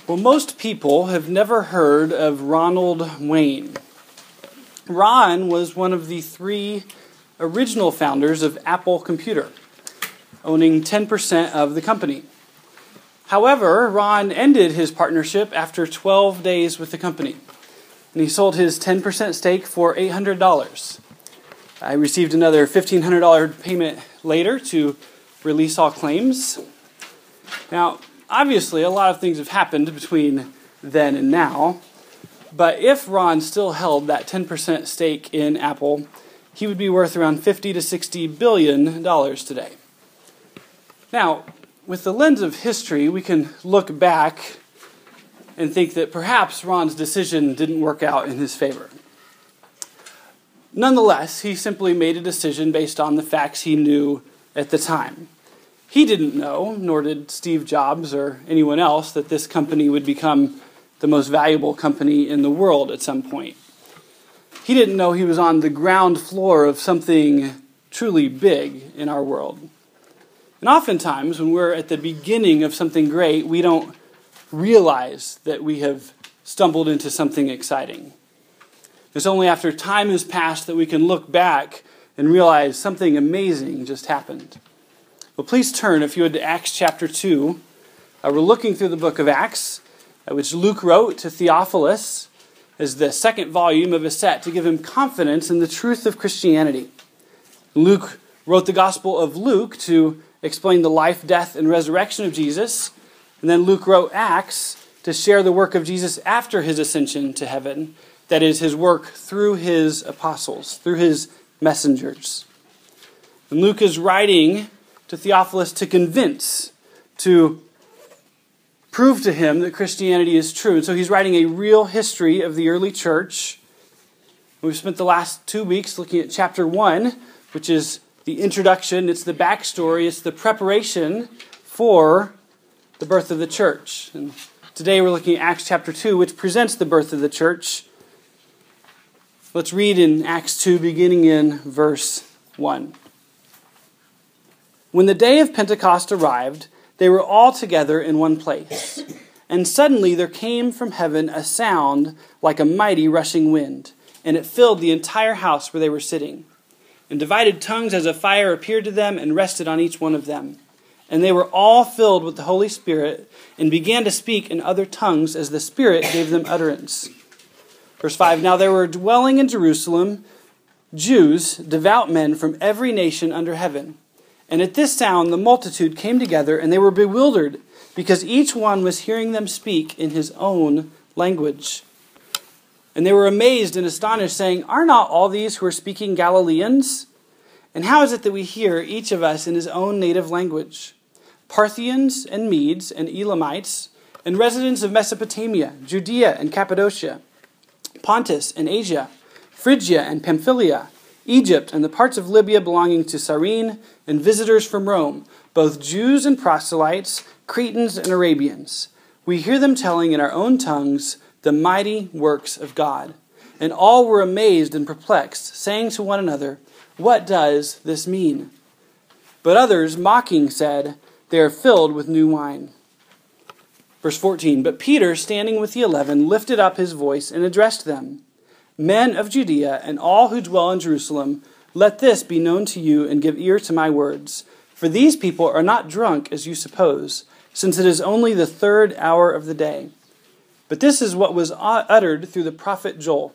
Well, most people have never heard of Ronald Wayne. Ron was one of the three original founders of Apple Computer, owning 10% of the company. However, Ron ended his partnership after 12 days with the company, and he sold his 10% stake for $800. I received another $1,500 payment later to release all claims. Now, obviously, a lot of things have happened between then and now, but if Ron still held that 10% stake in Apple, he would be worth around $50 to $60 billion today. Now, with the lens of history, we can look back and think that perhaps Ron's decision didn't work out in his favor. Nonetheless, he simply made a decision based on the facts he knew at the time. He didn't know, nor did Steve Jobs or anyone else, that this company would become the most valuable company in the world at some point. He didn't know he was on the ground floor of something truly big in our world. And oftentimes, when we're at the beginning of something great, we don't realize that we have stumbled into something exciting. It's only after time has passed that we can look back and realize something amazing just happened. Well, please turn, if you would, to Acts chapter 2. We're looking through the book of Acts, which Luke wrote to Theophilus as the second volume of a set to give him confidence in the truth of Christianity. Luke wrote the Gospel of Luke to explain the life, death, and resurrection of Jesus. And then Luke wrote Acts to share the work of Jesus after his ascension to heaven. That is, his work through his apostles, through his messengers. And Luke is writing to Theophilus to convince, to prove to him that Christianity is true. And so he's writing a real history of the early church. We've spent the last 2 weeks looking at chapter 1, which is the introduction, it's the backstory, it's the preparation for the birth of the church. And today we're looking at Acts chapter 2, which presents the birth of the church. Let's read in Acts 2, beginning in verse 1. When the day of Pentecost arrived, they were all together in one place. And suddenly there came from heaven a sound like a mighty rushing wind, and it filled the entire house where they were sitting. And divided tongues as of fire appeared to them and rested on each one of them. And they were all filled with the Holy Spirit and began to speak in other tongues as the Spirit gave them utterance. Verse 5, Now there were dwelling in Jerusalem Jews, devout men from every nation under heaven. And at this sound the multitude came together, and they were bewildered, because each one was hearing them speak in his own language. And they were amazed and astonished, saying, Are not all these who are speaking Galileans? And how is it that we hear, each of us in his own native language? Parthians and Medes and Elamites, and residents of Mesopotamia, Judea and Cappadocia, Pontus and Asia, Phrygia and Pamphylia, Egypt and the parts of Libya belonging to Cyrene, and visitors from Rome, both Jews and proselytes, Cretans and Arabians. We hear them telling in our own tongues the mighty works of God. And all were amazed and perplexed, saying to one another, What does this mean? But others, mocking, said, They are filled with new wine. Verse 14, But Peter, standing with the 11, lifted up his voice and addressed them, Men of Judea and all who dwell in Jerusalem, let this be known to you and give ear to my words. For these people are not drunk as you suppose, since it is only the 3rd hour of the day. But this is what was uttered through the prophet Joel.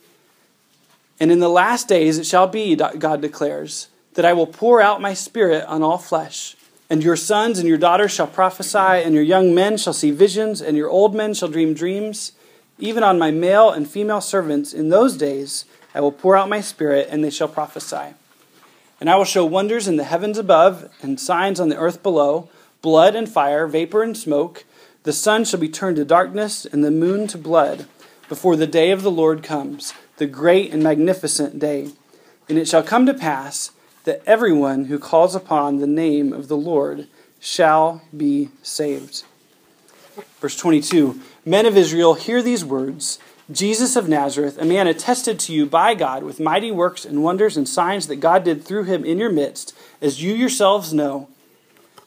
And in the last days it shall be, God declares, that I will pour out my Spirit on all flesh. And your sons and your daughters shall prophesy, and your young men shall see visions, and your old men shall dream dreams. Even on my male and female servants in those days I will pour out my Spirit, and they shall prophesy. And I will show wonders in the heavens above, and signs on the earth below, blood and fire, vapor and smoke. The sun shall be turned to darkness, and the moon to blood, before the day of the Lord comes, the great and magnificent day. And it shall come to pass that everyone who calls upon the name of the Lord shall be saved. Verse 22, Men of Israel, hear these words. Jesus of Nazareth, a man attested to you by God with mighty works and wonders and signs that God did through him in your midst, as you yourselves know.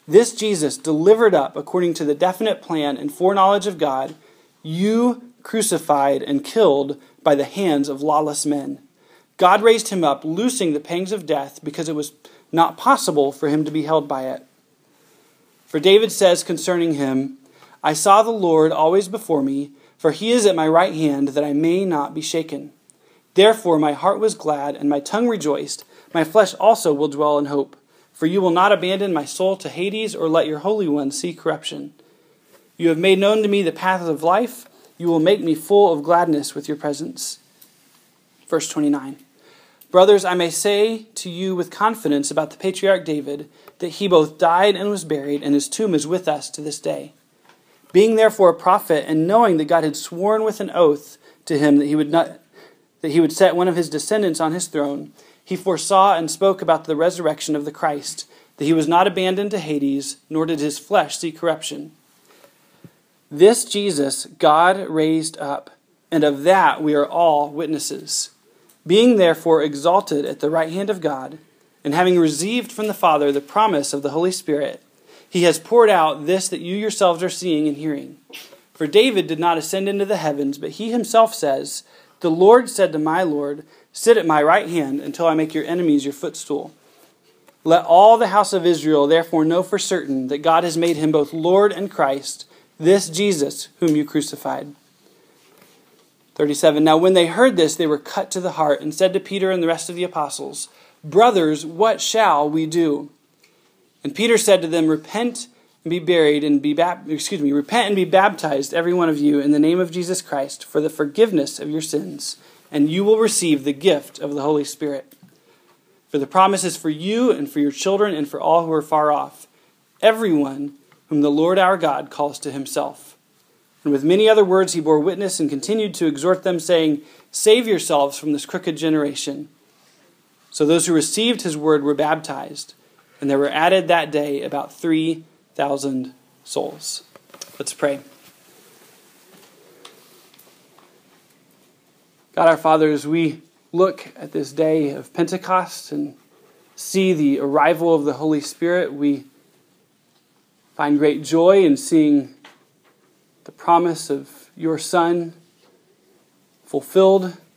This Jesus, delivered up according to the definite plan and foreknowledge of God, you crucified and killed by the hands of lawless men. God raised him up, loosing the pangs of death, because it was not possible for him to be held by it. For David says concerning him, I saw the Lord always before me, for he is at my right hand, that I may not be shaken. Therefore my heart was glad, and my tongue rejoiced. My flesh also will dwell in hope. For you will not abandon my soul to Hades, or let your Holy One see corruption. You have made known to me the path of life. You will make me full of gladness with your presence. Verse 29. Brothers, I may say to you with confidence about the patriarch David, that he both died and was buried, and his tomb is with us to this day. Being therefore a prophet, and knowing that God had sworn with an oath to him that he would set one of his descendants on his throne, he foresaw and spoke about the resurrection of the Christ, that he was not abandoned to Hades, nor did his flesh see corruption. This Jesus God raised up, and of that we are all witnesses. Being therefore exalted at the right hand of God, and having received from the Father the promise of the Holy Spirit, he has poured out this that you yourselves are seeing and hearing. For David did not ascend into the heavens, but he himself says, The Lord said to my Lord, Sit at my right hand until I make your enemies your footstool. Let all the house of Israel therefore know for certain that God has made him both Lord and Christ, this Jesus whom you crucified. 37. Now when they heard this, they were cut to the heart, and said to Peter and the rest of the apostles, Brothers, what shall we do? And Peter said to them, Repent and be baptized, every one of you, in the name of Jesus Christ, for the forgiveness of your sins, and you will receive the gift of the Holy Spirit. For the promise is for you and for your children and for all who are far off, everyone whom the Lord our God calls to himself. And with many other words he bore witness and continued to exhort them, saying, Save yourselves from this crooked generation. So those who received his word were baptized, and there were added that day about 3,000 souls. Let's pray. God our Father, as we look at this day of Pentecost and see the arrival of the Holy Spirit, we find great joy in seeing the promise of your Son fulfilled.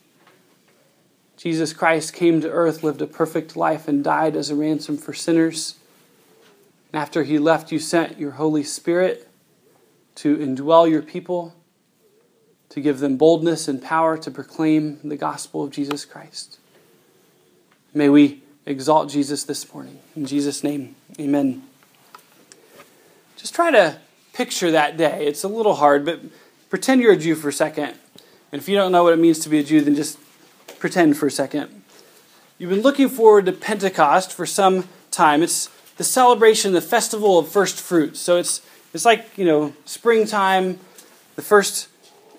Jesus Christ came to earth, lived a perfect life, and died as a ransom for sinners. And after he left, you sent your Holy Spirit to indwell your people, to give them boldness and power to proclaim the gospel of Jesus Christ. May we exalt Jesus this morning. In Jesus' name, amen. Just try to picture that day. It's a little hard, but pretend you're a Jew for a second. And if you don't know what it means to be a Jew, then just pretend for a second. You've been looking forward to Pentecost for some time. It's the celebration, the festival of first fruits. So it's like, springtime, the first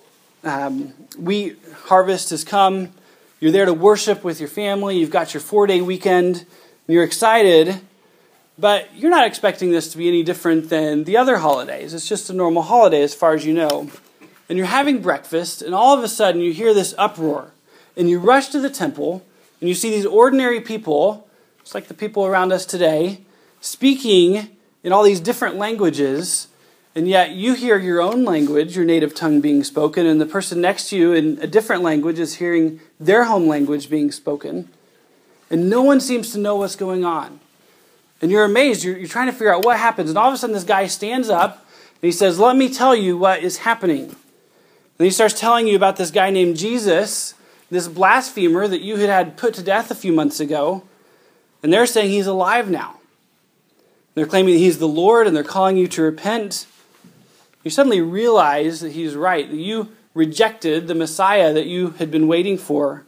wheat harvest has come. You're there to worship with your family. You've got your 4-day weekend. And you're excited, but you're not expecting this to be any different than the other holidays. It's just a normal holiday as far as you know. And you're having breakfast, and all of a sudden you hear this uproar. And you rush to the temple, and you see these ordinary people, just like the people around us today, speaking in all these different languages. And yet you hear your own language, your native tongue being spoken, and the person next to you in a different language is hearing their home language being spoken. And no one seems to know what's going on. And you're amazed. You're trying to figure out what happens. And all of a sudden this guy stands up and he says, Let me tell you what is happening. And he starts telling you about this guy named Jesus, this blasphemer that you had put to death a few months ago. And they're saying he's alive now. They're claiming that he's the Lord, and they're calling you to repent. You suddenly realize that he's right, that you rejected the Messiah that you had been waiting for.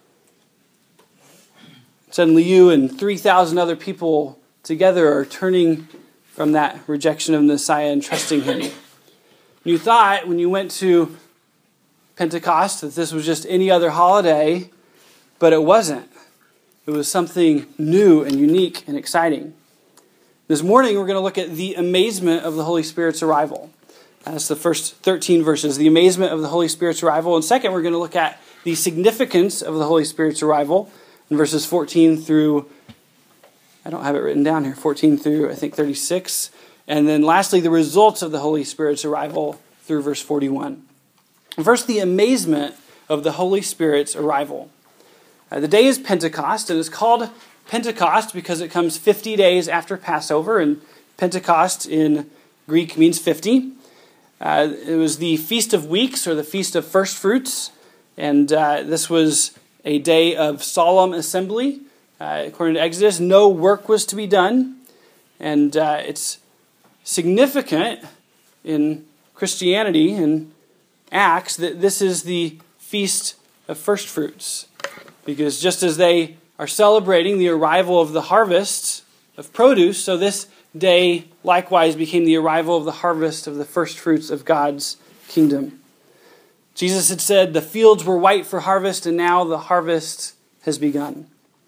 Suddenly you and 3,000 other people together are turning from that rejection of the Messiah and trusting him. You thought when you went to Pentecost that this was just any other holiday, but it wasn't. It was something new and unique and exciting. This morning we're going to look at the amazement of the Holy Spirit's arrival. That's the first 13 verses, the amazement of the Holy Spirit's arrival. And second, we're going to look at the significance of the Holy Spirit's arrival in verses 14 through I don't have it written down here, 14 through, I think, 36. And then lastly, the results of the Holy Spirit's arrival through verse 41. First, the amazement of the Holy Spirit's arrival. The day is Pentecost, and it's called Pentecost because it comes 50 days after Passover, and Pentecost in Greek means 50. It was the Feast of Weeks, or the Feast of First Fruits, and this was a day of solemn assembly. According to Exodus, no work was to be done, and it's significant in Christianity and Acts that this is the Feast of First Fruits, because just as they are celebrating the arrival of the harvest of produce, so this day likewise became the arrival of the harvest of the first fruits of God's kingdom. Jesus had said the fields were white for harvest, and now the harvest has begun.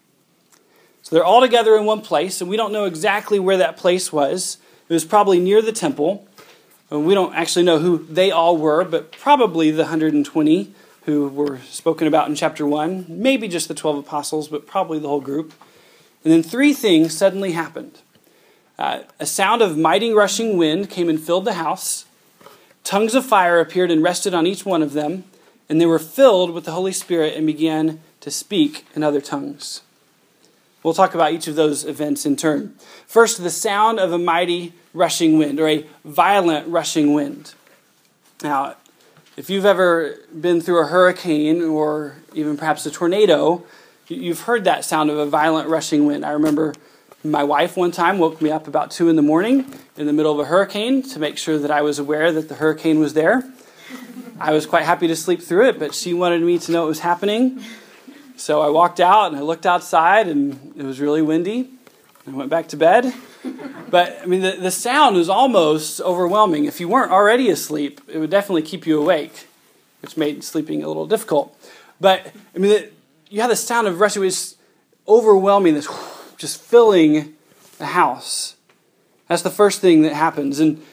So they're all together in one place, and we don't know exactly where that place was. It was probably near the temple. We don't actually know who they all were, but probably the 120 who were spoken about in chapter 1. Maybe just the 12 apostles, but probably the whole group. And then three things suddenly happened. A sound of mighty rushing wind came and filled the house. Tongues of fire appeared and rested on each one of them, and they were filled with the Holy Spirit and began to speak in other tongues. We'll talk about each of those events in turn. First, the sound of a mighty rushing wind, or a violent rushing wind. Now, if you've ever been through a hurricane or even perhaps a tornado, you've heard that sound of a violent rushing wind. I remember my wife one time woke me up about 2 in the morning in the middle of a hurricane to make sure that I was aware that the hurricane was there. I was quite happy to sleep through it, but she wanted me to know it was happening. So I walked out and I looked outside, and it was really windy. I went back to bed. But, I mean, the sound was almost overwhelming. If you weren't already asleep, it would definitely keep you awake, which made sleeping a little difficult. But, I mean, you have the sound of rushing. It was overwhelming, this just filling the house. That's the first thing that happens. And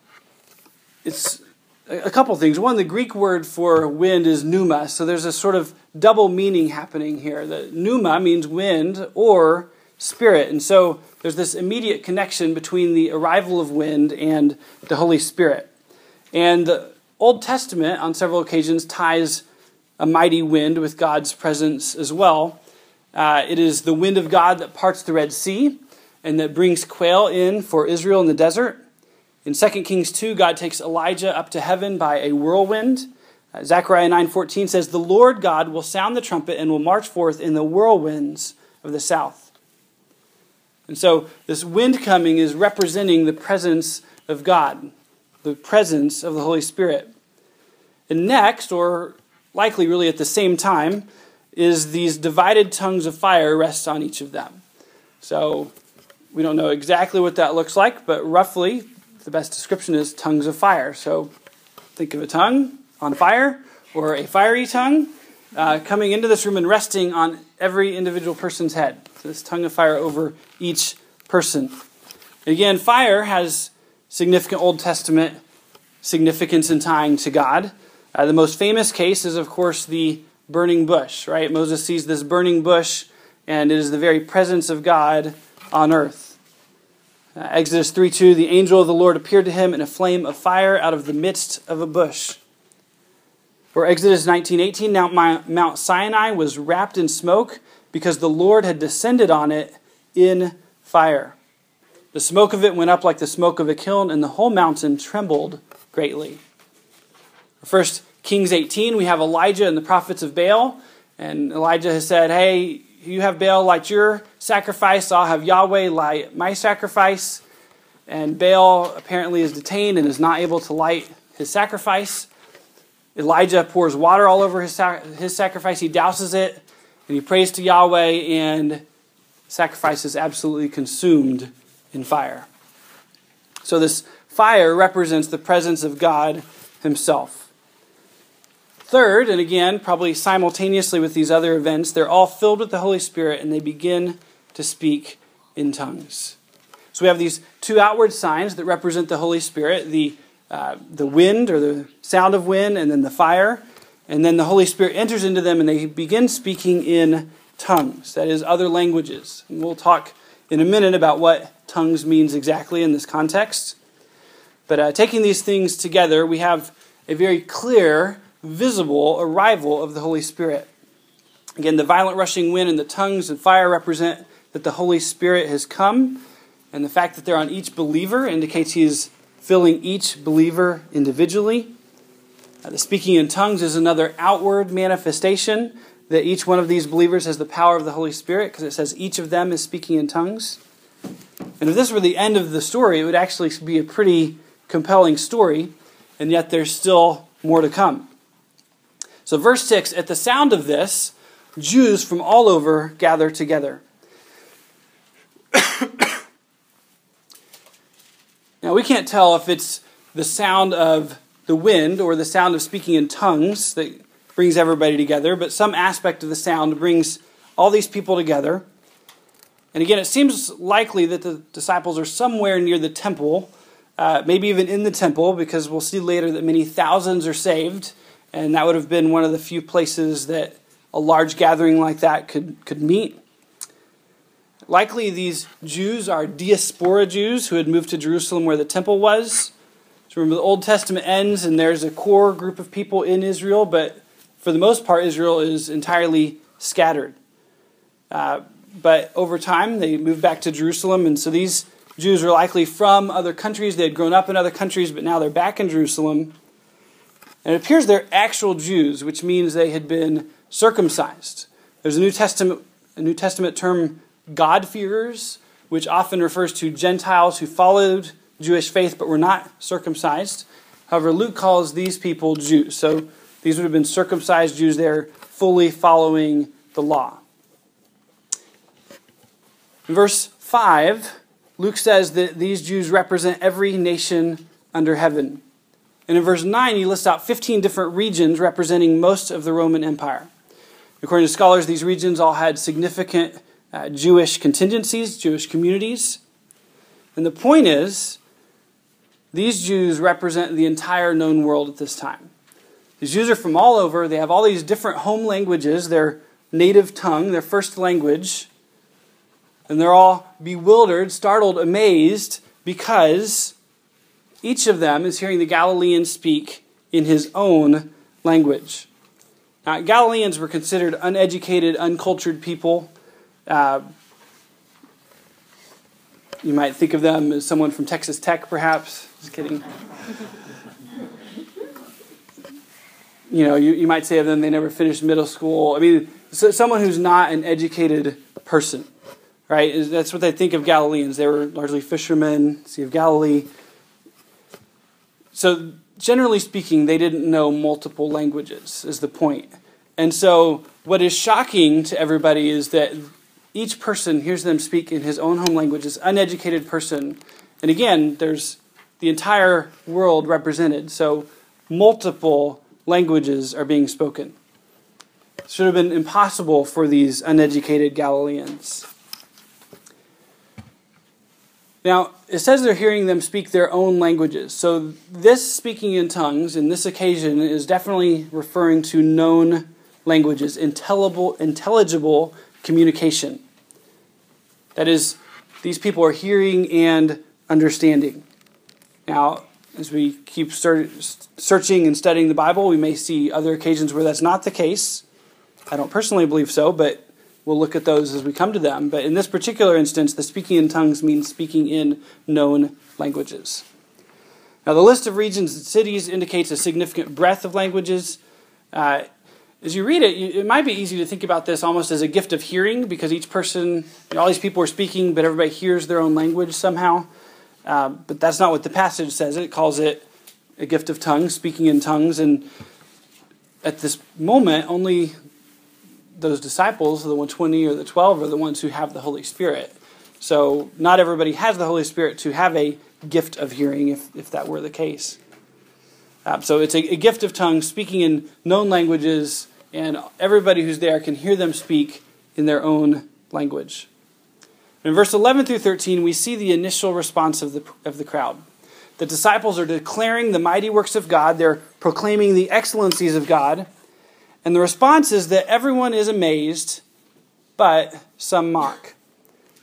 it's a couple things. One, the Greek word for wind is pneuma. So there's a sort of double meaning happening here. The pneuma means wind or spirit. And so there's this immediate connection between the arrival of wind and the Holy Spirit. And the Old Testament, on several occasions, ties a mighty wind with God's presence as well. It is the wind of God that parts the Red Sea and that brings quail in for Israel in the desert. In 2 Kings 2, God takes Elijah up to heaven by a whirlwind. Zechariah 9:14 says, "The Lord God will sound the trumpet and will march forth in the whirlwinds of the south." And so this wind coming is representing the presence of God, the presence of the Holy Spirit. And next, or likely really at the same time, is these divided tongues of fire rest on each of them. So we don't know exactly what that looks like, but roughly the best description is tongues of fire. So think of a tongue on fire, or a fiery tongue coming into this room and resting on every individual person's head. So this tongue of fire over each person. Again, fire has significant Old Testament significance in tying to God. The most famous case is, of course, the burning bush, right? Moses sees this burning bush, and it is the very presence of God on earth. Exodus 3:2, the angel of the Lord appeared to him in a flame of fire out of the midst of a bush. Or Exodus 19:18, now Mount Sinai was wrapped in smoke because the Lord had descended on it in fire. The smoke of it went up like the smoke of a kiln, and the whole mountain trembled greatly. 1 Kings 18, we have Elijah and the prophets of Baal. And Elijah has said, hey, you have Baal light your sacrifice, I'll have Yahweh light my sacrifice. And Baal apparently is detained and is not able to light his sacrifice. Elijah pours water all over his sacrifice. He douses it, and he prays to Yahweh, and the sacrifice is absolutely consumed in fire. So this fire represents the presence of God himself. Third, and again, probably simultaneously with these other events, they're all filled with the Holy Spirit, and they begin to speak in tongues. So we have these two outward signs that represent the Holy Spirit, the wind, or the sound of wind, and then the fire. And then the Holy Spirit enters into them, and they begin speaking in tongues, that is, other languages. And we'll talk in a minute about what tongues means exactly in this context. But taking these things together, we have a very clear, visible arrival of the Holy Spirit. Again, the violent rushing wind and the tongues and fire represent that the Holy Spirit has come, and the fact that they're on each believer indicates he is filling each believer individually. The speaking in tongues is another outward manifestation that each one of these believers has the power of the Holy Spirit, because it says each of them is speaking in tongues. And if this were the end of the story, it would actually be a pretty compelling story, and yet there's still more to come. So verse 6, at the sound of this, Jews from all over gather together. Now, we can't tell if it's the sound of the wind or the sound of speaking in tongues that brings everybody together, but some aspect of the sound brings all these people together. And again, it seems likely that the disciples are somewhere near the temple, maybe even in the temple, because we'll see later that many thousands are saved, and that would have been one of the few places that a large gathering like that could meet. Likely these Jews are diaspora Jews who had moved to Jerusalem where the temple was. So remember, the Old Testament ends and there's a core group of people in Israel, but for the most part, Israel is entirely scattered. But over time, they moved back to Jerusalem, and so these Jews are likely from other countries. They had grown up in other countries, but now they're back in Jerusalem. And it appears they're actual Jews, which means they had been circumcised. There's a New Testament term, God-fearers, which often refers to Gentiles who followed Jewish faith but were not circumcised. However, Luke calls these people Jews. So these would have been circumcised Jews. They're fully following the law. In verse 5, Luke says that these Jews represent every nation under heaven. And in verse 9, he lists out 15 different regions representing most of the Roman Empire. According to scholars, these regions all had significant Jewish contingencies, Jewish communities. And the point is, these Jews represent the entire known world at this time. These Jews are from all over. They have all these different home languages, their native tongue, their first language. And they're all bewildered, startled, amazed, because each of them is hearing the Galilean speak in his own language. Now, Galileans were considered uneducated, uncultured people. You might think of them as someone from Texas Tech, perhaps. Just kidding. You might say of them they never finished middle school. I mean, so someone who's not an educated person, right? That's what they think of Galileans. They were largely fishermen, Sea of Galilee. So generally speaking, they didn't know multiple languages, is the point. And so what is shocking to everybody is that each person hears them speak in his own home language, this uneducated person. And again, there's the entire world represented. So multiple languages are being spoken. It should have been impossible for these uneducated Galileans. Now, it says they're hearing them speak their own languages. So this speaking in tongues, in this occasion, is definitely referring to known languages, intelligible communication. That is, these people are hearing and understanding. Now, as we keep searching and studying the Bible, we may see other occasions where that's not the case. I don't personally believe so, but we'll look at those as we come to them. But in this particular instance, the speaking in tongues means speaking in known languages. Now, the list of regions and cities indicates a significant breadth of languages. As you read it, it might be easy to think about this almost as a gift of hearing, because each person, all these people are speaking, but everybody hears their own language somehow. But that's not what the passage says. It calls it a gift of tongues, speaking in tongues. And at this moment, only those disciples, the 120 or the 12, are the ones who have the Holy Spirit. So not everybody has the Holy Spirit to have a gift of hearing, if that were the case. So it's a gift of tongues, speaking in known languages, and everybody who's there can hear them speak in their own language. In verse 11 through 13, we see the initial response of the crowd. The disciples are declaring the mighty works of God. They're proclaiming the excellencies of God. And the response is that everyone is amazed, but some mock.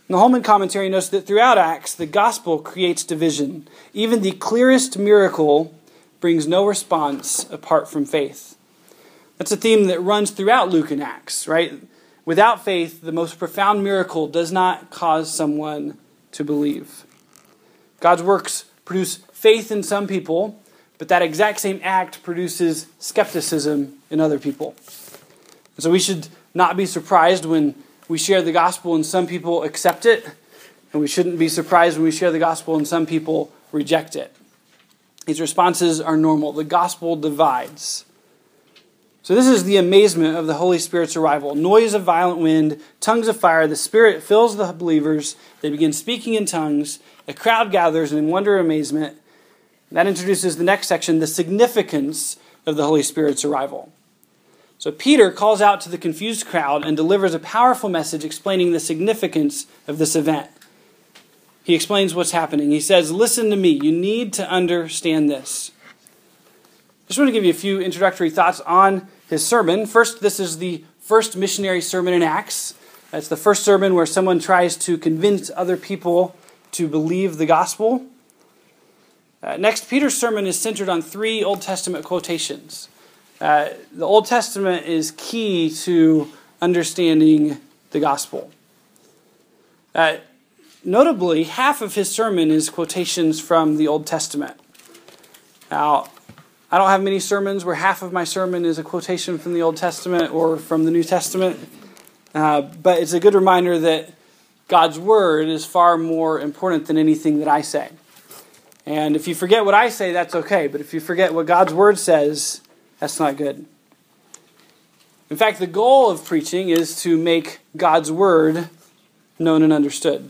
And the Holman commentary notes that throughout Acts, the gospel creates division. Even the clearest miracle brings no response apart from faith. That's a theme that runs throughout Luke and Acts, right? Without faith, the most profound miracle does not cause someone to believe. God's works produce faith in some people, but that exact same act produces skepticism in other people. And so we should not be surprised when we share the gospel and some people accept it, and we shouldn't be surprised when we share the gospel and some people reject it. These responses are normal. The gospel divides. So this is the amazement of the Holy Spirit's arrival. Noise of violent wind, tongues of fire, the Spirit fills the believers. They begin speaking in tongues. A crowd gathers in wonder and amazement. That introduces the next section, the significance of the Holy Spirit's arrival. So Peter calls out to the confused crowd and delivers a powerful message explaining the significance of this event. He explains what's happening. He says, listen to me. You need to understand this. I just want to give you a few introductory thoughts on his sermon. First, this is the first missionary sermon in Acts. It's the first sermon where someone tries to convince other people to believe the gospel. Next, Peter's sermon is centered on 3 Old Testament quotations. The Old Testament is key to understanding the gospel. Notably, half of his sermon is quotations from the Old Testament. Now, I don't have many sermons where half of my sermon is a quotation from the Old Testament or from the New Testament, but it's a good reminder that God's Word is far more important than anything that I say. And if you forget what I say, that's okay, but if you forget what God's Word says, that's not good. In fact, the goal of preaching is to make God's Word known and understood.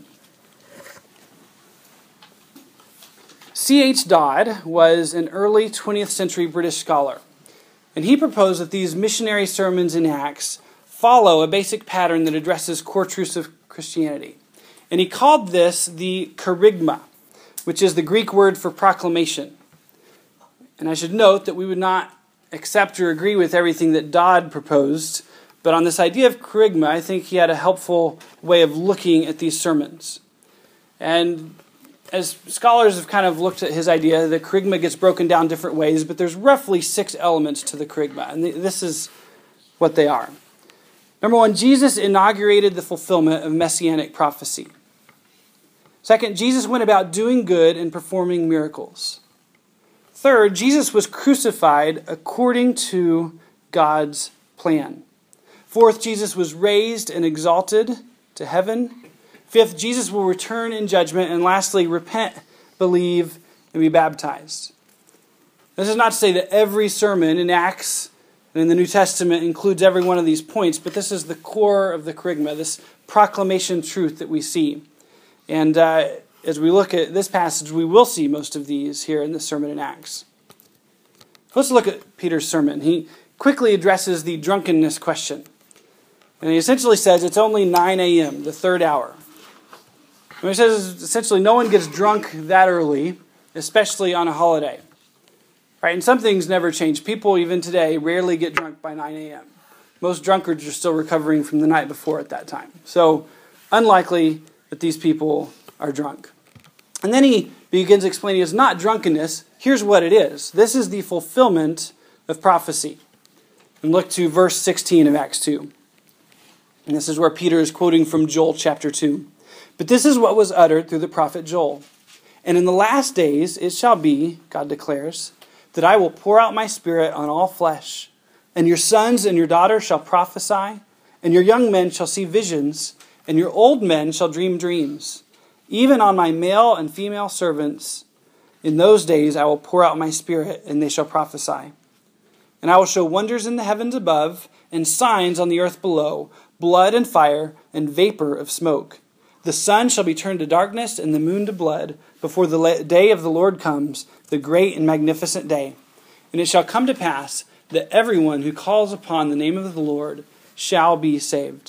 C.H. Dodd was an early 20th century British scholar, and he proposed that these missionary sermons in Acts follow a basic pattern that addresses core truths of Christianity. And he called this the kerygma, which is the Greek word for proclamation. And I should note that we would not accept or agree with everything that Dodd proposed, but on this idea of kerygma, I think he had a helpful way of looking at these sermons. And as scholars have kind of looked at his idea, the kerygma gets broken down different ways, but there's roughly 6 elements to the kerygma, and this is what they are. Number 1, Jesus inaugurated the fulfillment of messianic prophecy. Second, Jesus went about doing good and performing miracles. Third, Jesus was crucified according to God's plan. Fourth, Jesus was raised and exalted to heaven. Fifth, Jesus will return in judgment. And lastly, repent, believe, and be baptized. This is not to say that every sermon in Acts and in the New Testament includes every one of these points, but this is the core of the kerygma, this proclamation truth that we see. And as we look at this passage, we will see most of these here in the sermon in Acts. Let's look at Peter's sermon. He quickly addresses the drunkenness question. And he essentially says it's only 9 a.m., the 3rd hour. And he says essentially no one gets drunk that early, especially on a holiday. Right? And some things never change. People, even today, rarely get drunk by 9 a.m. Most drunkards are still recovering from the night before at that time. So unlikely that these people are drunk. And then he begins explaining it's not drunkenness. Here's what it is. This is the fulfillment of prophecy. And look to verse 16 of Acts 2. And this is where Peter is quoting from Joel chapter 2. But this is what was uttered through the prophet Joel. And in the last days it shall be, God declares, that I will pour out my spirit on all flesh, and your sons and your daughters shall prophesy, and your young men shall see visions, and your old men shall dream dreams. Even on my male and female servants, in those days I will pour out my spirit, and they shall prophesy. And I will show wonders in the heavens above, and signs on the earth below, blood and fire, and vapor of smoke. The sun shall be turned to darkness, and the moon to blood, before the day of the Lord comes, the great and magnificent day. And it shall come to pass that everyone who calls upon the name of the Lord shall be saved.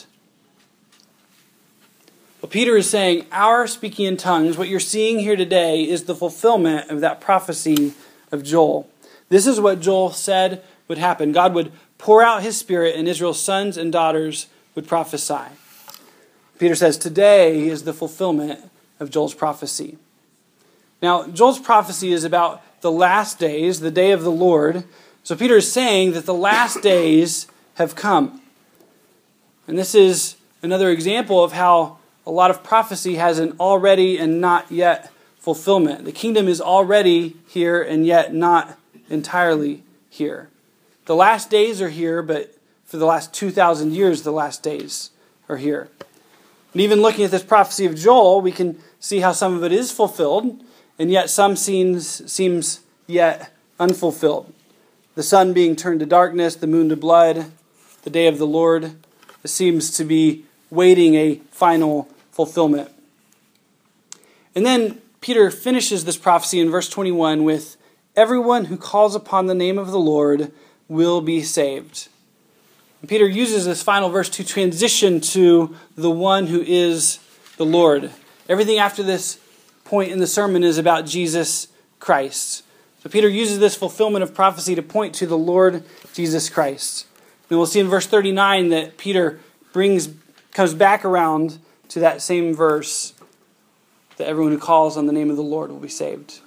Well, Peter is saying, our speaking in tongues, what you're seeing here today, is the fulfillment of that prophecy of Joel. This is what Joel said would happen. God would pour out his spirit, and Israel's sons and daughters would prophesy. Peter says, today is the fulfillment of Joel's prophecy. Now, Joel's prophecy is about the last days, the day of the Lord. So Peter is saying that the last days have come. And this is another example of how a lot of prophecy has an already and not yet fulfillment. The kingdom is already here and yet not entirely here. The last days are here, but for the last 2,000 years, the last days are here. And even looking at this prophecy of Joel, we can see how some of it is fulfilled, and yet some seems yet unfulfilled. The sun being turned to darkness, the moon to blood, the day of the Lord, it seems to be waiting a final fulfillment. And then Peter finishes this prophecy in verse 21 with, everyone who calls upon the name of the Lord will be saved. And Peter uses this final verse to transition to the one who is the Lord. Everything after this point in the sermon is about Jesus Christ. So Peter uses this fulfillment of prophecy to point to the Lord Jesus Christ. And we'll see in verse 39 that Peter comes back around to that same verse, that everyone who calls on the name of the Lord will be saved.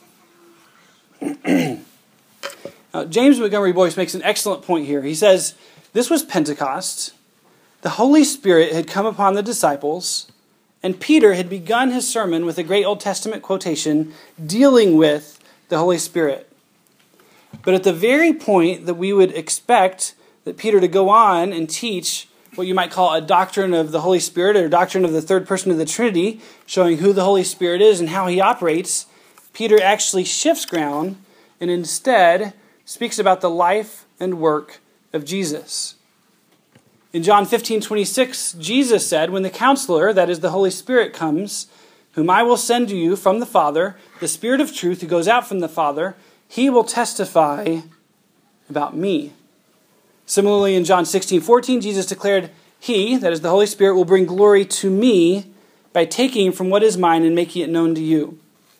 Now, James Montgomery Boyce makes an excellent point here. He says, this was Pentecost. The Holy Spirit had come upon the disciples, and Peter had begun his sermon with a great Old Testament quotation dealing with the Holy Spirit. But at the very point that we would expect that Peter to go on and teach what you might call a doctrine of the Holy Spirit or a doctrine of the third person of the Trinity, showing who the Holy Spirit is and how he operates, Peter actually shifts ground and instead speaks about the life and work of Jesus. In John 15:26, Jesus said, when the Counselor, that is the Holy Spirit, comes, whom I will send to you from the Father, the Spirit of truth who goes out from the Father, he will testify about me. Similarly, in John 16:14, Jesus declared, he, that is the Holy Spirit, will bring glory to me by taking from what is mine and making it known to you.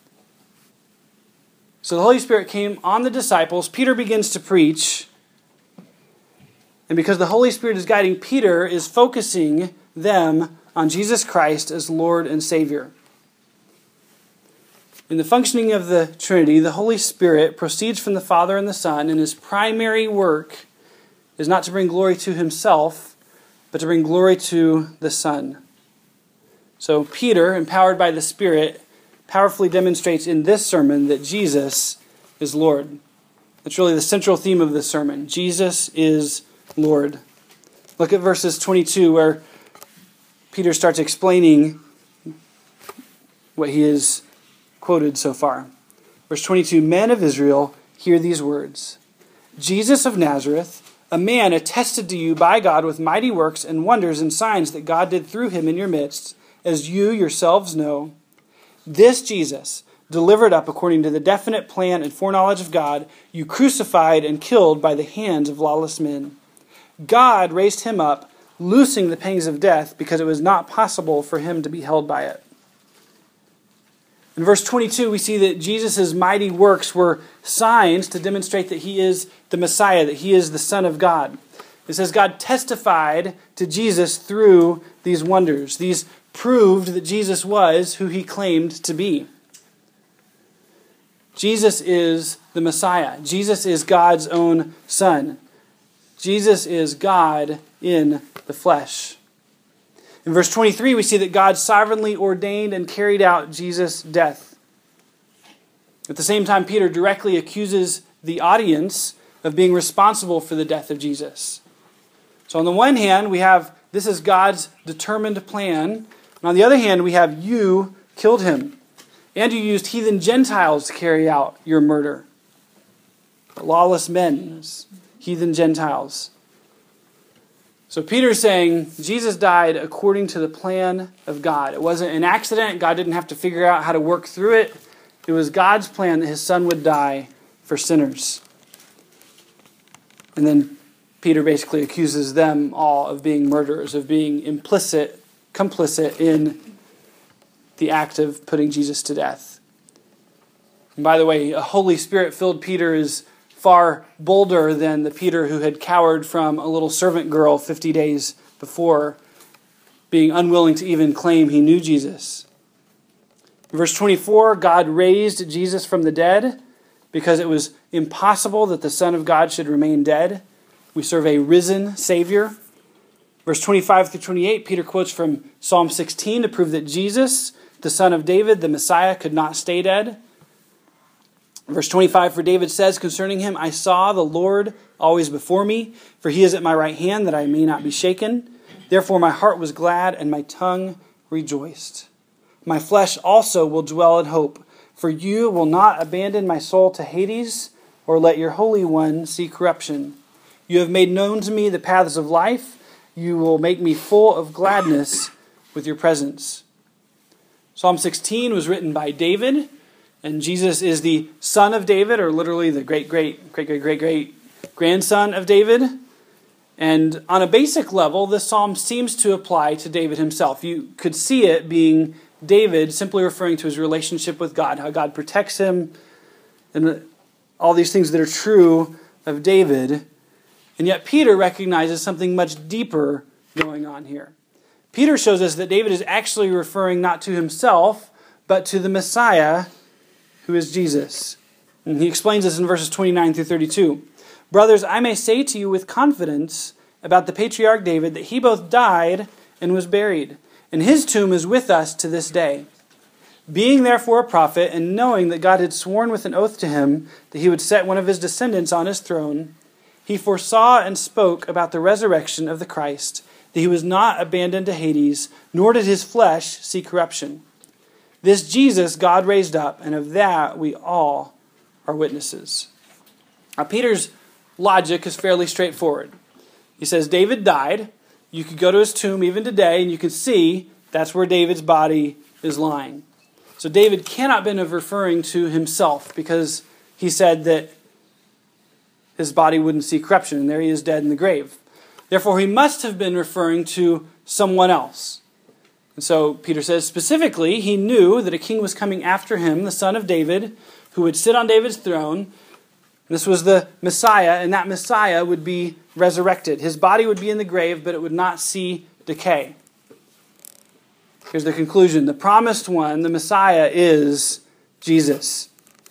So the Holy Spirit came on the disciples. Peter begins to preach. And because the Holy Spirit is guiding, Peter is focusing them on Jesus Christ as Lord and Savior. In the functioning of the Trinity, the Holy Spirit proceeds from the Father and the Son, and his primary work is not to bring glory to himself, but to bring glory to the Son. So Peter, empowered by the Spirit, powerfully demonstrates in this sermon that Jesus is Lord. That's really the central theme of this sermon. Jesus is Lord. Look at verses 22 where Peter starts explaining what he has quoted so far. Verse 22, men of Israel, hear these words. Jesus of Nazareth, a man attested to you by God with mighty works and wonders and signs that God did through him in your midst, as you yourselves know. This Jesus, delivered up according to the definite plan and foreknowledge of God, you crucified and killed by the hands of lawless men. God raised him up, loosing the pangs of death, because it was not possible for him to be held by it. In verse 22, we see that Jesus' mighty works were signs to demonstrate that he is the Messiah, that he is the Son of God. It says God testified to Jesus through these wonders. These proved that Jesus was who he claimed to be. Jesus is the Messiah. Jesus is God's own Son. Jesus is God in the flesh. In verse 23, we see that God sovereignly ordained and carried out Jesus' death. At the same time, Peter directly accuses the audience of being responsible for the death of Jesus. So on the one hand, we have this is God's determined plan. And on the other hand, we have you killed him. And you used heathen Gentiles to carry out your murder. Lawless men, heathen Gentiles. So Peter's saying Jesus died according to the plan of God. It wasn't an accident. God didn't have to figure out how to work through it. It was God's plan that his Son would die for sinners. And then Peter basically accuses them all of being murderers, of being complicit in the act of putting Jesus to death. And by the way, a Holy Spirit-filled Peter is far bolder than the Peter who had cowered from a little servant girl 50 days before. being unwilling to even claim he knew Jesus. In verse 24, God raised Jesus from the dead because it was impossible that the Son of God should remain dead. We serve a risen Savior. Verse 25 through 28, Peter quotes from Psalm 16 to prove that Jesus, the son of David, the Messiah, could not stay dead. Verse 25, for David says concerning him, I saw the Lord always before me, for he is at my right hand, that I may not be shaken. Therefore my heart was glad, and my tongue rejoiced. My flesh also will dwell in hope, for you will not abandon my soul to Hades, or let your Holy One see corruption. You have made known to me the paths of life. You will make me full of gladness with your presence. Psalm 16 was written by David, and Jesus is the son of David, or literally the great-great-great-great-great-grandson of David. And on a basic level, this psalm seems to apply to David himself. You could see it being David simply referring to his relationship with God, how God protects him, and all these things that are true of David. And yet Peter recognizes something much deeper going on here. Peter shows us that David is actually referring not to himself, but to the Messiah, who is Jesus. And he explains this in verses 29 through 32. Brothers, I may say to you with confidence about the patriarch David that he both died and was buried, and his tomb is with us to this day. Being therefore a prophet, and knowing that God had sworn with an oath to him that he would set one of his descendants on his throne, he foresaw and spoke about the resurrection of the Christ, that he was not abandoned to Hades, nor did his flesh see corruption. This Jesus God raised up, and of that we all are witnesses. Now, Peter's logic is fairly straightforward. He says David died. You could go to his tomb even today, and you can see that's where David's body is lying. So David cannot have been referring to himself, because he said that his body wouldn't see corruption, and there he is dead in the grave. Therefore, he must have been referring to someone else. And so Peter says specifically, he knew that a king was coming after him, the son of David, who would sit on David's throne. This was the Messiah, and that Messiah would be resurrected. His body would be in the grave, but it would not see decay. Here's the conclusion. The promised one, the Messiah, is Jesus.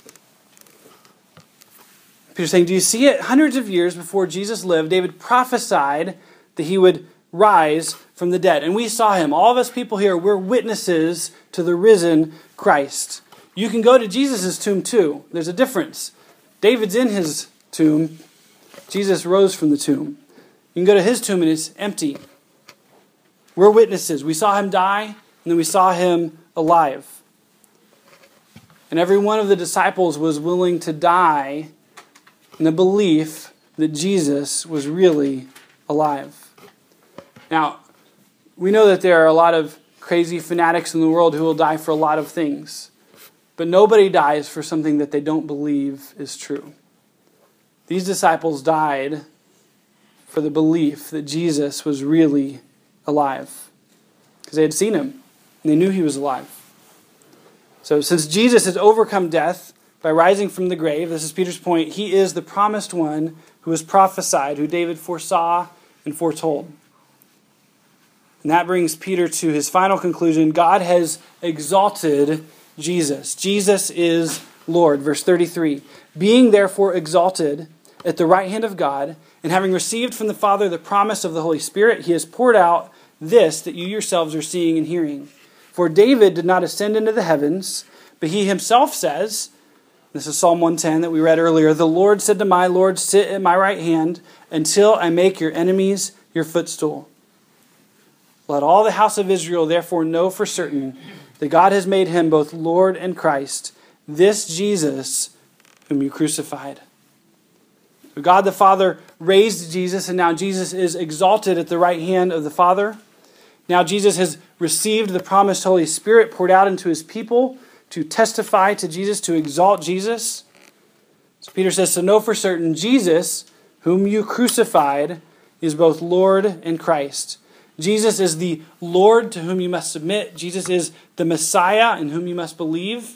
Peter's saying, do you see it? Hundreds of years before Jesus lived, David prophesied that he would rise from the dead. And we saw him. All of us people here, we're witnesses to the risen Christ. You can go to Jesus' tomb too. There's a difference. David's in his tomb. Jesus rose from the tomb. You can go to his tomb and it's empty. We're witnesses. We saw him die, and then we saw him alive. And every one of the disciples was willing to die in the belief that Jesus was really alive. Now, we know that there are a lot of crazy fanatics in the world who will die for a lot of things. But nobody dies for something that they don't believe is true. These disciples died for the belief that Jesus was really alive, because they had seen him and they knew he was alive. So since Jesus has overcome death by rising from the grave, this is Peter's point, he is the promised one who was prophesied, who David foresaw and foretold. And that brings Peter to his final conclusion. God has exalted Jesus. Jesus is Lord. Verse 33. Being therefore exalted at the right hand of God, and having received from the Father the promise of the Holy Spirit, he has poured out this that you yourselves are seeing and hearing. For David did not ascend into the heavens, but he himself says, this is Psalm 110 that we read earlier, the Lord said to my Lord, sit at my right hand until I make your enemies your footstool. Let all the house of Israel therefore know for certain that God has made him both Lord and Christ, this Jesus whom you crucified. God the Father raised Jesus, and now Jesus is exalted at the right hand of the Father. Now Jesus has received the promised Holy Spirit poured out into his people to testify to Jesus, to exalt Jesus. So Peter says, so know for certain Jesus, whom you crucified, is both Lord and Christ. Jesus is the Lord to whom you must submit. Jesus is the Messiah in whom you must believe.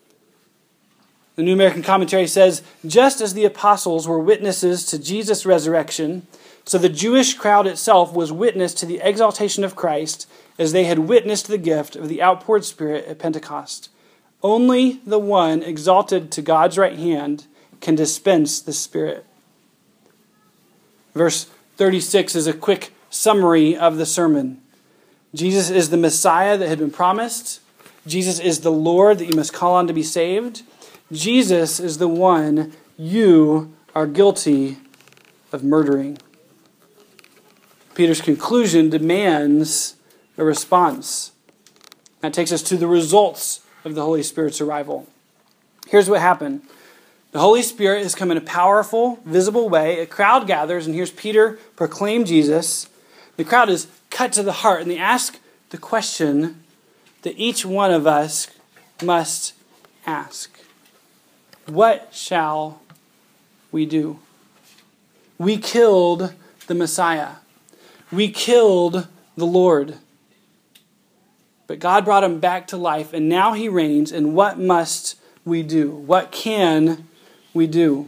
The New American Commentary says, just as the apostles were witnesses to Jesus' resurrection, so the Jewish crowd itself was witness to the exaltation of Christ as they had witnessed the gift of the outpoured Spirit at Pentecost. Only the one exalted to God's right hand can dispense the Spirit. Verse 36 is a quick summary of the sermon. Jesus is the Messiah that had been promised. Jesus is the Lord that you must call on to be saved. Jesus is the one you are guilty of murdering. Peter's conclusion demands a response. That takes us to the results of the Holy Spirit's arrival. Here's what happened. The Holy Spirit has come in a powerful, visible way. A crowd gathers and hears Peter proclaim Jesus. The crowd is cut to the heart and they ask the question that each one of us must ask. What shall we do? We killed the Messiah. We killed the Lord. But God brought him back to life and now he reigns. And what must we do? What can we do?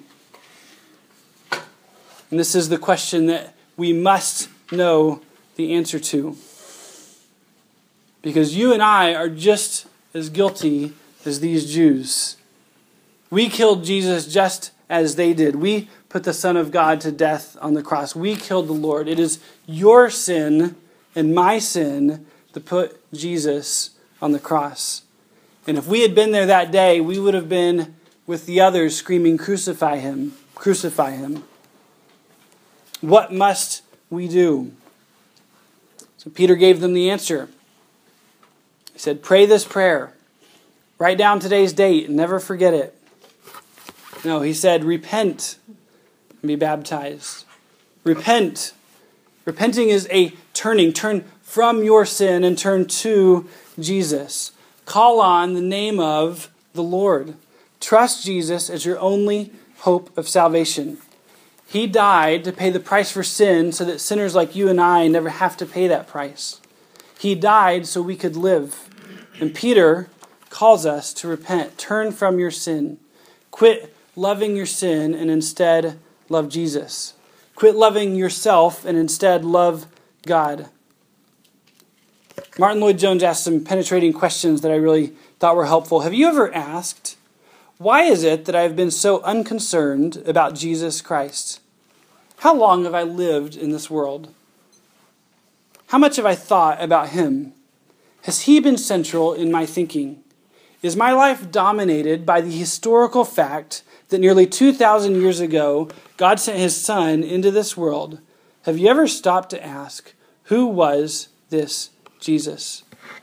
And this is the question that we must know the answer to. Because you and I are just as guilty as these Jews. We killed Jesus just as they did. We put the Son of God to death on the cross. We killed the Lord. It is your sin and my sin to put Jesus on the cross. And if we had been there that day, we would have been with the others screaming, "Crucify him, crucify him." What must we do? So Peter gave them the answer. He said, pray this prayer. Write down today's date and never forget it. No, he said, repent and be baptized. Repent. Repenting is a turning. Turn from your sin and turn to Jesus. Call on the name of the Lord. Trust Jesus as your only hope of salvation. He died to pay the price for sin so that sinners like you and I never have to pay that price. He died so we could live. And Peter calls us to repent. Turn from your sin. Quit loving your sin and instead love Jesus. Quit loving yourself and instead love God. Martin Lloyd-Jones asked some penetrating questions that I really thought were helpful. Have you ever asked, why is it that I've been so unconcerned about Jesus Christ? How long have I lived in this world? How much have I thought about him? Has he been central in my thinking? Is my life dominated by the historical fact that nearly 2,000 years ago, God sent his Son into this world? Have you ever stopped to ask, who was this Jesus?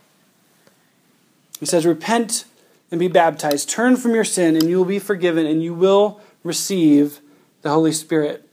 He says, repent and be baptized. Turn from your sin and you will be forgiven and you will receive the Holy Spirit.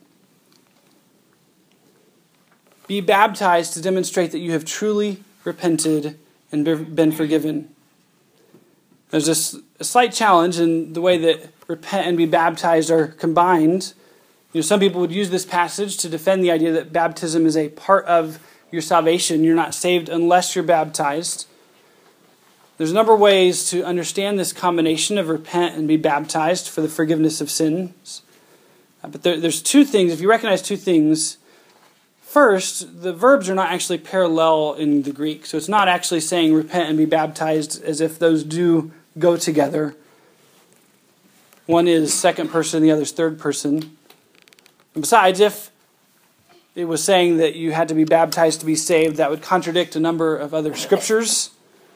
Be baptized to demonstrate that you have truly repented and been forgiven. There's a slight challenge in the way that repent and be baptized are combined. Some people would use this passage to defend the idea that baptism is a part of your salvation. You're not saved unless you're baptized. There's a number of ways to understand this combination of repent and be baptized for the forgiveness of sins. But there's two things. If you recognize two things, first, the verbs are not actually parallel in the Greek. So it's not actually saying repent and be baptized as if those do go together. One is second person, the other is third person. And besides, if it was saying that you had to be baptized to be saved, that would contradict a number of other scriptures.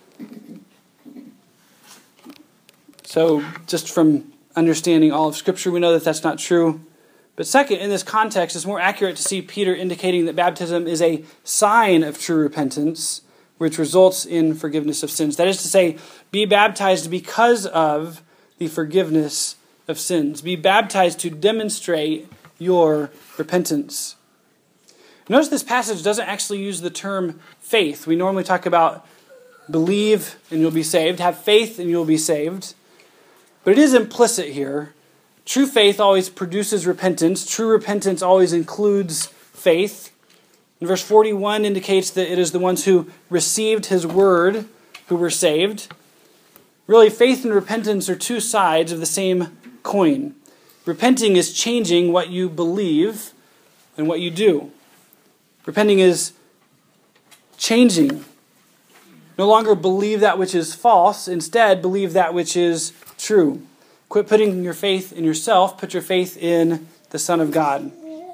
So just from understanding all of Scripture, we know that that's not true. But second, in this context, it's more accurate to see Peter indicating that baptism is a sign of true repentance, which results in forgiveness of sins. That is to say, be baptized because of the forgiveness of sins. Be baptized to demonstrate your repentance. Notice this passage doesn't actually use the term faith. We normally talk about believe and you'll be saved, have faith and you'll be saved. But it is implicit here. True faith always produces repentance. True repentance always includes faith. And verse 41 indicates that it is the ones who received his word who were saved. Really, faith and repentance are two sides of the same coin. Repenting is changing what you believe and what you do. Repenting is changing No longer believe that which is false. Instead, believe that which is true. Quit putting your faith in yourself. Put your faith in the Son of God.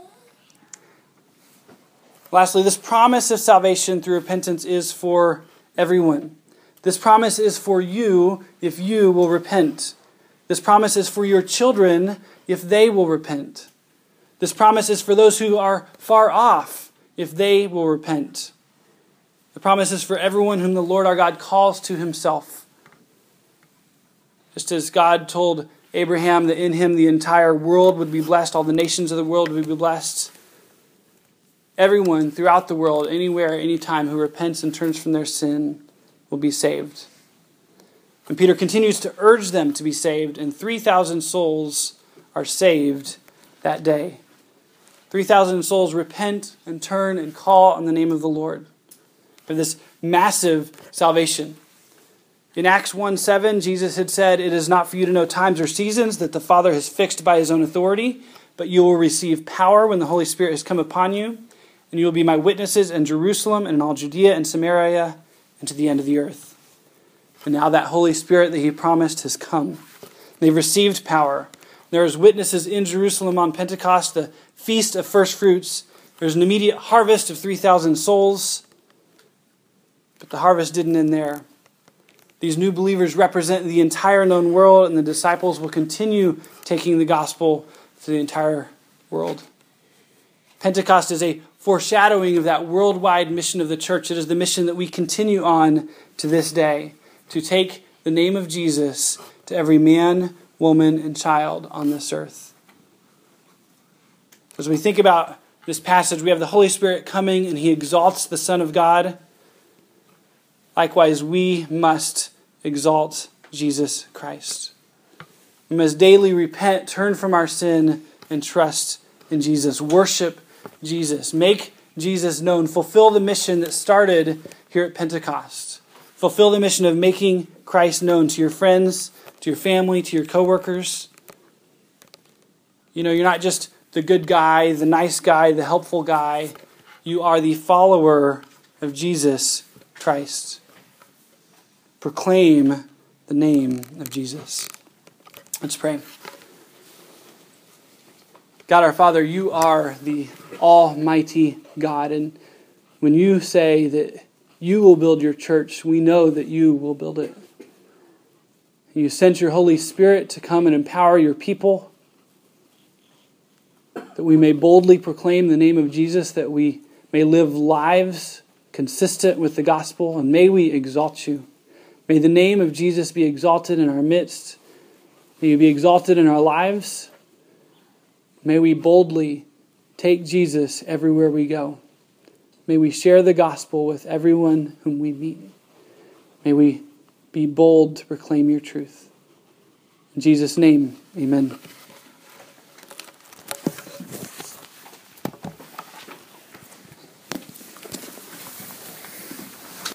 Lastly, this promise of salvation through repentance is for everyone. This promise is for you if you will repent. This promise is for your children if they will repent. This promise is for those who are far off if they will repent. The promise is for everyone whom the Lord our God calls to himself. Just as God told Abraham that in him the entire world would be blessed, all the nations of the world would be blessed. Everyone throughout the world, anywhere, anytime, who repents and turns from their sin will be saved. And Peter continues to urge them to be saved, and 3,000 souls are saved that day. 3,000 souls repent and turn and call on the name of the Lord for this massive salvation. In Acts 1:7, Jesus had said, "It is not for you to know times or seasons that the Father has fixed by his own authority, but you will receive power when the Holy Spirit has come upon you, and you will be my witnesses in Jerusalem and in all Judea and Samaria and to the end of the earth." And now that Holy Spirit that he promised has come. They've received power. There's witnesses in Jerusalem on Pentecost, the feast of first fruits. There's an immediate harvest of 3,000 souls. But the harvest didn't end there. These new believers represent the entire known world, and the disciples will continue taking the gospel to the entire world. Pentecost is a foreshadowing of that worldwide mission of the church. It is the mission that we continue on to this day, to take the name of Jesus to every man, woman, and child on this earth. As we think about this passage, we have the Holy Spirit coming and he exalts the Son of God. Likewise, we must exalt Jesus Christ. We must daily repent, turn from our sin, and trust in Jesus. Worship Jesus. Make Jesus known. Fulfill the mission that started here at Pentecost. Fulfill the mission of making Christ known to your friends, to your family, to your coworkers. You know, you're not just the good guy, the nice guy, the helpful guy. You are the follower of Jesus Christ. Proclaim the name of Jesus. Let's pray. God our Father, you are the Almighty God. And when you say that you will build your church, we know that you will build it. You sent your Holy Spirit to come and empower your people, that we may boldly proclaim the name of Jesus, that we may live lives consistent with the gospel, and may we exalt you. May the name of Jesus be exalted in our midst. May you be exalted in our lives. May we boldly take Jesus everywhere we go. May we share the gospel with everyone whom we meet. May we be bold to proclaim your truth. In Jesus' name, amen.